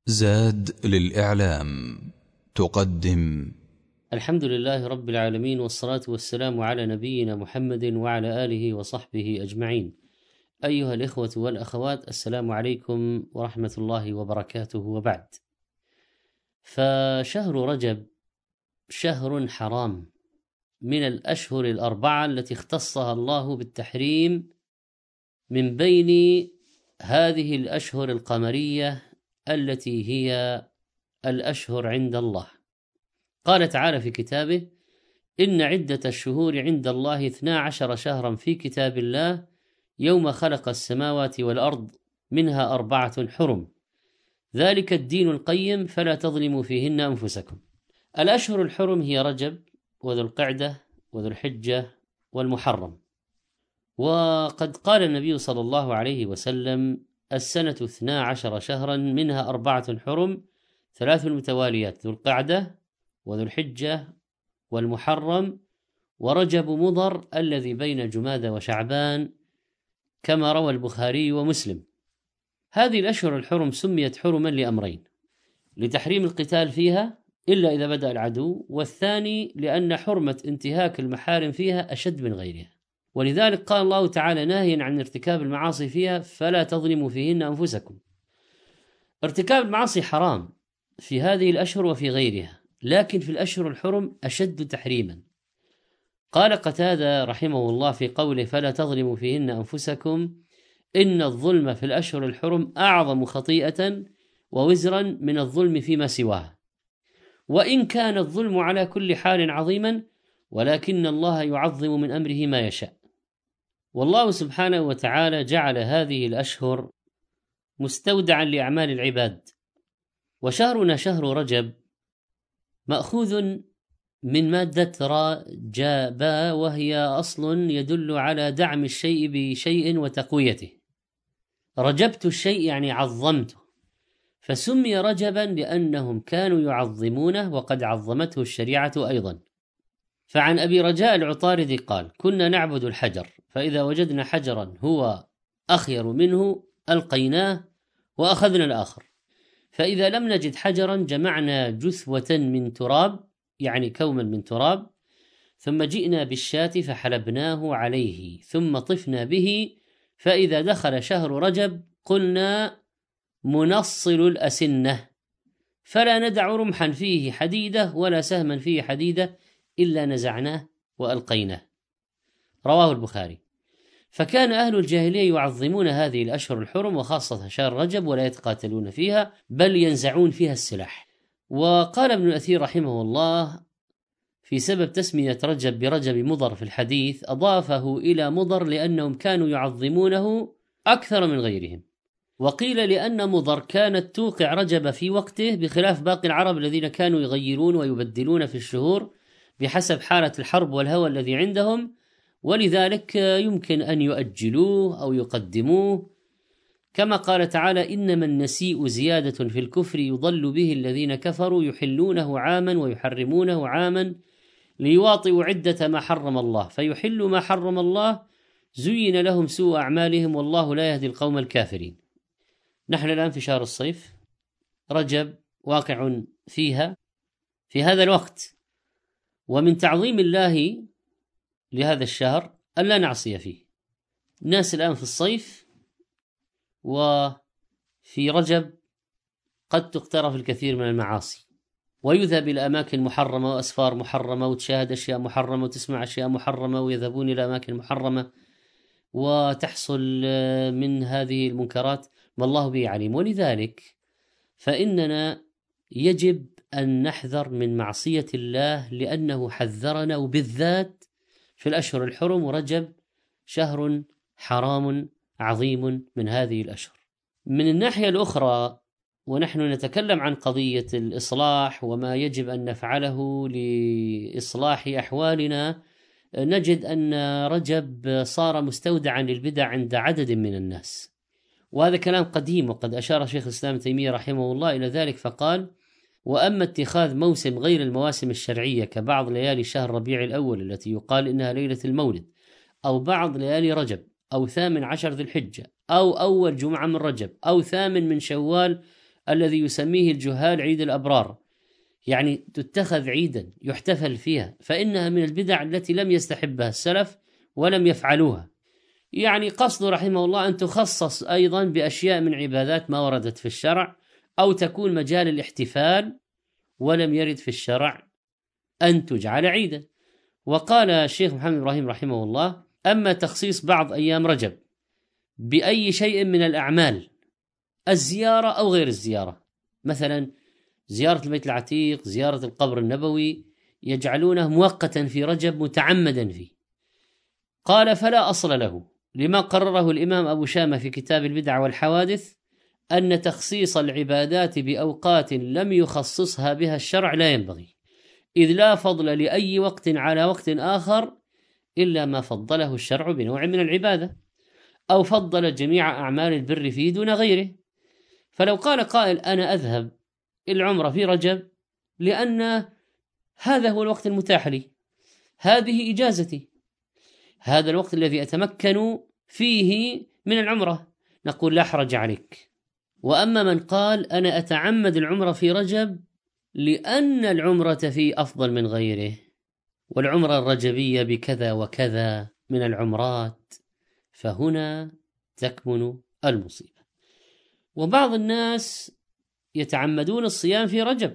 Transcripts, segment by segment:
زاد للإعلام تقدم. الحمد لله رب العالمين، والصلاة والسلام على نبينا محمد وعلى آله وصحبه أجمعين. أيها الإخوة والأخوات، السلام عليكم ورحمة الله وبركاته. وبعد، فشهر رجب شهر حرام من الأشهر الأربعة التي اختصها الله بالتحريم من بين هذه الأشهر القمرية التي هي الأشهر عند الله. قال تعالى في كتابه: إن عدة الشهور عند الله 12 شهرا في كتاب الله يوم خلق السماوات والأرض منها 4 حرم ذلك الدين القيم فلا تظلموا فيهن أنفسكم. الأشهر الحرم هي رجب وذو القعدة وذو الحجة والمحرم. وقد قال النبي صلى الله عليه وسلم: السنة 12 شهرا منها 4 حرم 3 متواليات، ذو القعدة وذو الحجة والمحرم ورجب مضر الذي بين جمادى وشعبان، كما روى البخاري ومسلم. هذه الأشهر الحرم سميت حرما لأمرين: لتحريم القتال فيها إلا إذا بدأ العدو، والثاني لأن حرمة انتهاك المحارم فيها أشد من غيرها، ولذلك قال الله تعالى ناهيا عن ارتكاب المعاصي فيها: فلا تظلموا فيهن أنفسكم. ارتكاب المعاصي حرام في هذه الأشهر وفي غيرها، لكن في الأشهر الحرم أشد تحريما. قال قتادة رحمه الله في قوله: فلا تظلموا فيهن أنفسكم: إن الظلم في الأشهر الحرم أعظم خطيئة ووزرا من الظلم فيما سواها، وإن كان الظلم على كل حال عظيما، ولكن الله يعظم من أمره ما يشاء. والله سبحانه وتعالى جعل هذه الأشهر مستودعا لأعمال العباد. وشهرنا شهر رجب مأخوذ من مادة رجبا، وهي أصل يدل على دعم الشيء بشيء وتقويته. رجبت الشيء يعني عظمته، فسمي رجبا لأنهم كانوا يعظمونه، وقد عظمته الشريعة أيضا. فعن أبي رجاء العطاردي قال: كنا نعبد الحجر، فإذا وجدنا حجرا هو أخير منه ألقيناه وأخذنا الآخر، فإذا لم نجد حجرا جمعنا جثوة من تراب، يعني كوما من تراب، ثم جئنا بالشاة فحلبناه عليه ثم طفنا به، فإذا دخل شهر رجب قلنا منصل الأسنة، فلا ندع رمحا فيه حديدة ولا سهما فيه حديدة إلا نزعناه وألقيناه. رواه البخاري. فكان أهل الجاهلية يعظمون هذه الأشهر الحرم، وخاصة شهر رجب، ولا يتقاتلون فيها بل ينزعون فيها السلاح. وقال ابن الأثير رحمه الله في سبب تسمية رجب برجب مضر في الحديث: أضافه إلى مضر لأنهم كانوا يعظمونه أكثر من غيرهم. وقيل لأن مضر كانت توقع رجب في وقته، بخلاف باقي العرب الذين كانوا يغيرون ويبدلون في الشهور بحسب حالة الحرب والهوى الذي عندهم، ولذلك يمكن أن يؤجلوه أو يقدموه، كما قال تعالى: إنما النسيء زيادة في الكفر يضل به الذين كفروا يحلونه عاما ويحرمونه عاما ليواطئوا عدة ما حرم الله فيحلوا ما حرم الله زين لهم سوء أعمالهم والله لا يهدي القوم الكافرين. نحن الآن في شهر الصيف، رجب واقع فيها في هذا الوقت، ومن تعظيم الله لهذا الشهر ألا نعصي فيه. الناس الآن في الصيف وفي رجب قد تقترف الكثير من المعاصي، ويذهب إلى أماكن محرمة وأسفار محرمة، وتشاهد أشياء محرمة وتسمع أشياء محرمة، ويذهبون إلى أماكن محرمة وتحصل من هذه المنكرات ما الله به عليم. ولذلك فإننا يجب أن نحذر من معصية الله، لأنه حذرنا، وبالذات في الأشهر الحرم، ورجب شهر حرام عظيم من هذه الأشهر. من الناحية الأخرى، ونحن نتكلم عن قضية الإصلاح وما يجب أن نفعله لإصلاح أحوالنا، نجد أن رجب صار مستودعا للبدع عند عدد من الناس، وهذا كلام قديم، وقد أشار شيخ الإسلام تيمية رحمه الله إلى ذلك فقال: وأما اتخاذ موسم غير المواسم الشرعية كبعض ليالي شهر ربيع الأول التي يقال إنها ليلة المولد، أو بعض ليالي رجب، أو 18 ذي الحجة، أو أول جمعة من رجب، أو 8 من شوال الذي يسميه الجهال عيد الأبرار، يعني تتخذ عيدا يحتفل فيها، فإنها من البدع التي لم يستحبها السلف ولم يفعلوها. يعني قصد رحمه الله أن تخصص أيضا بأشياء من عبادات ما وردت في الشرع، أو تكون مجال الاحتفال ولم يرد في الشرع أن تجعل عيدا. وقال الشيخ محمد إبراهيم رحمه الله: أما تخصيص بعض أيام رجب بأي شيء من الأعمال، الزيارة أو غير الزيارة، مثلا زيارة البيت العتيق، زيارة القبر النبوي، يجعلونه مؤقتا في رجب متعمدا فيه، قال: فلا أصل له، لما قرره الإمام أبو شامة في كتاب البدع والحوادث أن تخصيص العبادات بأوقات لم يخصصها بها الشرع لا ينبغي، إذ لا فضل لأي وقت على وقت آخر إلا ما فضله الشرع بنوع من العبادة، أو فضل جميع أعمال البر فيه دون غيره. فلو قال قائل: أنا أذهب العمرة في رجب لأن هذا هو الوقت المتاح لي، هذه إجازتي، هذا الوقت الذي أتمكن فيه من العمرة، نقول: لا حرج عليك. وأما من قال: أنا أتعمد العمرة في رجب لأن العمرة فيه أفضل من غيره، والعمرة الرجبية بكذا وكذا من العمرات، فهنا تكمن المصيبة. وبعض الناس يتعمدون الصيام في رجب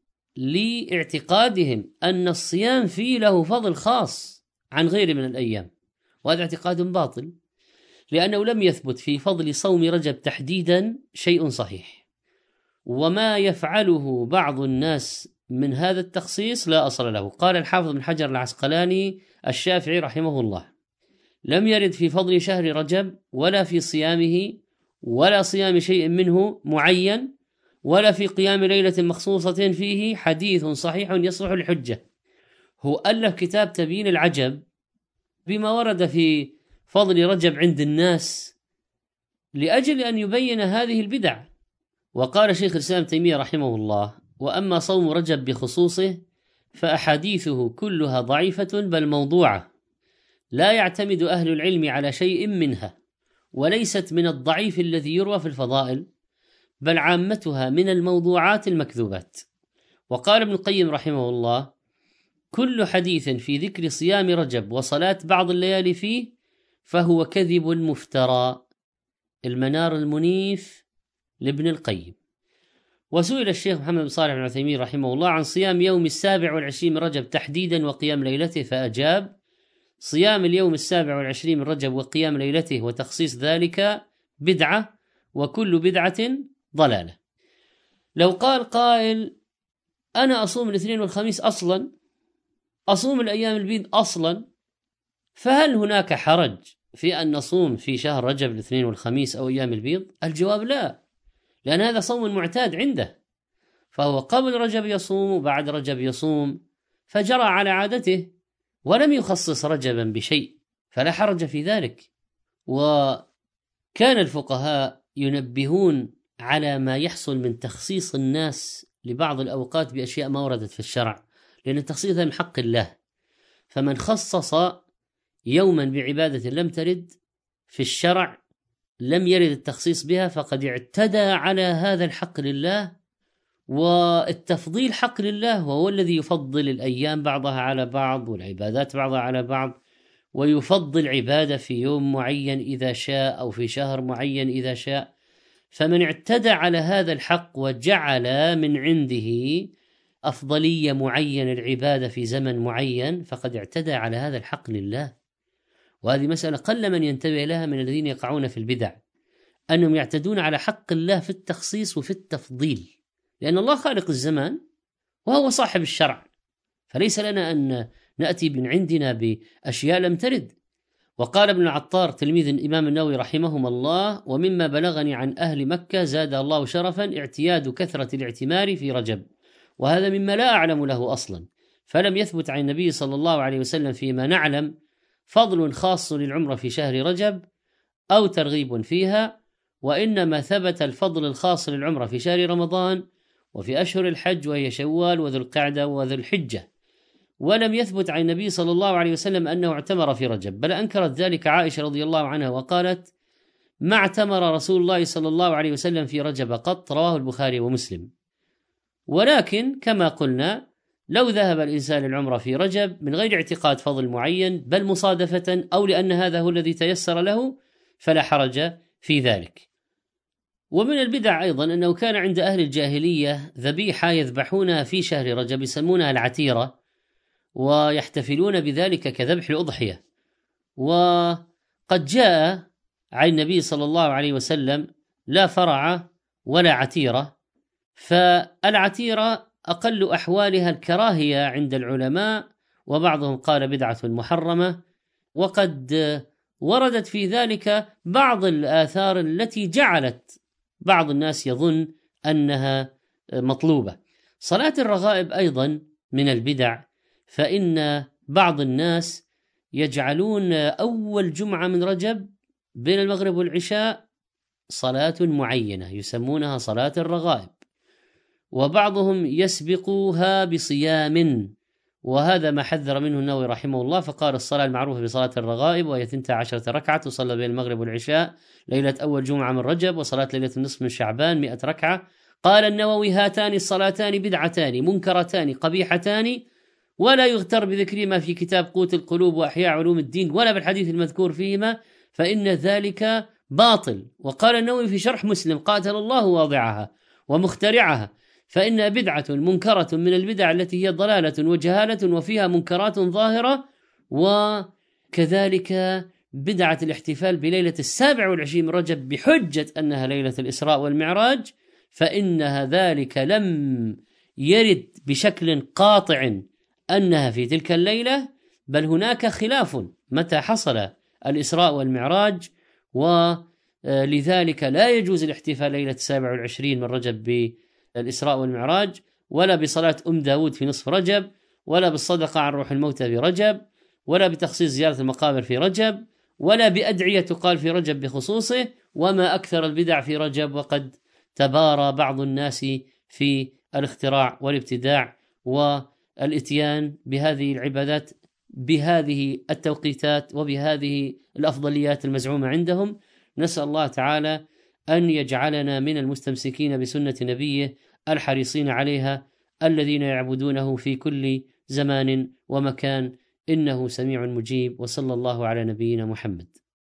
لاعتقادهم أن الصيام فيه له فضل خاص عن غيره من الأيام، وهذا اعتقاد باطل، لأنه لم يثبت في فضل صوم رجب تحديدا شيء صحيح، وما يفعله بعض الناس من هذا التخصيص لا أصل له. قال الحافظ بن حجر العسقلاني الشافعي رحمه الله: لم يرد في فضل شهر رجب ولا في صيامه ولا صيام شيء منه معين ولا في قيام ليلة مخصوصة فيه حديث صحيح يصلح الحجة. هو ألف كتاب تبيين العجب بما ورد في فضل رجب عند الناس لأجل أن يبين هذه البدع. وقال شيخ الإسلام تيمية رحمه الله: وأما صوم رجب بخصوصه فأحاديثه كلها ضعيفة بل موضوعة، لا يعتمد أهل العلم على شيء منها، وليست من الضعيف الذي يروى في الفضائل، بل عامتها من الموضوعات المكذوبات. وقال ابن القيم رحمه الله: كل حديث في ذكر صيام رجب وصلاة بعض الليالي فيه فهو كذب مفترى. المنار المنيف لابن القيم. وسئل الشيخ محمد بن صالح بن عثيمين رحمه الله عن صيام يوم 27 من رجب تحديدا وقيام ليلته، فأجاب: صيام اليوم 27 من رجب وقيام ليلته وتخصيص ذلك بدعة، وكل بدعة ضلالة. لو قال قائل: أنا أصوم الاثنين والخميس أصلا، أصوم الأيام البيض أصلا، فهل هناك حرج في أن نصوم في شهر رجب الاثنين والخميس أو أيام البيض؟ الجواب لا، لأن هذا صوم معتاد عنده، فهو قبل رجب يصوم وبعد رجب يصوم، فجرى على عادته ولم يخصص رجبا بشيء، فلا حرج في ذلك. وكان الفقهاء ينبهون على ما يحصل من تخصيص الناس لبعض الأوقات بأشياء ما وردت في الشرع، لأن التخصيص من حق الله، فمن خصص يوما بعبادة لم ترد في الشرع، لم يرد التخصيص بها، فقد اعتدى على هذا الحق لله. والتفضيل حق لله، وهو الذي يفضل الأيام بعضها على بعض والعبادات بعضها على بعض، ويفضل عبادة في يوم معين إذا شاء أو في شهر معين إذا شاء. فمن اعتدى على هذا الحق وجعل من عنده أفضلية معينة العبادة في زمن معين، فقد اعتدى على هذا الحق لله. وهذه مسألة قل من ينتبه لها من الذين يقعون في البدع، أنهم يعتدون على حق الله في التخصيص وفي التفضيل، لأن الله خالق الزمان وهو صاحب الشرع، فليس لنا أن نأتي من عندنا بأشياء لم ترد. وقال ابن العطار تلميذ الإمام النووي رحمهم الله: ومما بلغني عن أهل مكة زاد الله شرفا اعتياد كثرة الاعتمار في رجب، وهذا مما لا أعلم له أصلا، فلم يثبت عن النبي صلى الله عليه وسلم فيما نعلم فضل خاص للعمرة في شهر رجب أو ترغيب فيها، وإنما ثبت الفضل الخاص للعمرة في شهر رمضان وفي أشهر الحج، وهي شوال وذو القعدة وذو الحجة، ولم يثبت عن النبي صلى الله عليه وسلم أنه اعتمر في رجب، بل أنكرت ذلك عائشة رضي الله عنها وقالت: ما اعتمر رسول الله صلى الله عليه وسلم في رجب قط، رواه البخاري ومسلم. ولكن كما قلنا لو ذهب الإنسان العمرة في رجب من غير اعتقاد فضل معين بل مصادفة أو لأن هذا هو الذي تيسر له فلا حرج في ذلك. ومن البدع أيضا أنه كان عند أهل الجاهلية ذبيحة يذبحونها في شهر رجب يسمونها العتيرة، ويحتفلون بذلك كذبح الأضحية. وقد جاء عن النبي صلى الله عليه وسلم لا فرع ولا عتيرة، فالعتيرة أقل أحوالها الكراهية عند العلماء، وبعضهم قال بدعة محرمة، وقد وردت في ذلك بعض الآثار التي جعلت بعض الناس يظن أنها مطلوبة. صلاة الرغائب أيضا من البدع، فإن بعض الناس يجعلون أول جمعة من رجب بين المغرب والعشاء صلاة معينة يسمونها صلاة الرغائب، وبعضهم يسبقها بصيام، وهذا ما حذر منه النووي رحمه الله، فقال الصلاة المعروفة بصلاة الرغائب وهي 12 ركعة تصلى بين المغرب والعشاء ليلة أول جمعة من رجب، وصلاة ليلة النصف من شعبان 100 ركعة. قال النووي هاتان الصلاتان بدعتان منكرتان قبيحتان، ولا يغتر بذكرهما في كتاب قوت القلوب وأحياء علوم الدين ولا بالحديث المذكور فيهما، فإن ذلك باطل. وقال النووي في شرح مسلم قاتل الله واضعها ومخترعها، فإنها بدعة منكرة من البدع التي هي ضلالة وجهالة وفيها منكرات ظاهرة. وكذلك بدعة الاحتفال بليلة 27 من رجب بحجة أنها ليلة الإسراء والمعراج، فإنها ذلك لم يرد بشكل قاطع أنها في تلك الليلة، بل هناك خلاف متى حصل الإسراء والمعراج، ولذلك لا يجوز الاحتفال ليلة 27 من رجب بالإسراء والمعراج، ولا بصلاة داود في نصف رجب، ولا بالصدقة عن روح الموتى في رجب، ولا بتخصيص زيارة المقابر في رجب، ولا بأدعية تقال في رجب بخصوصه. وما أكثر البدع في رجب، وقد تبارى بعض الناس في الاختراع والابتداع والاتيان بهذه العبادات بهذه التوقيتات وبهذه الأفضليات المزعومة عندهم. نسأل الله تعالى أن يجعلنا من المستمسكين بسنة نبيه الحريصين عليها الذين يعبدونه في كل زمان ومكان، إنه سميع مجيب. وصلى الله على نبينا محمد.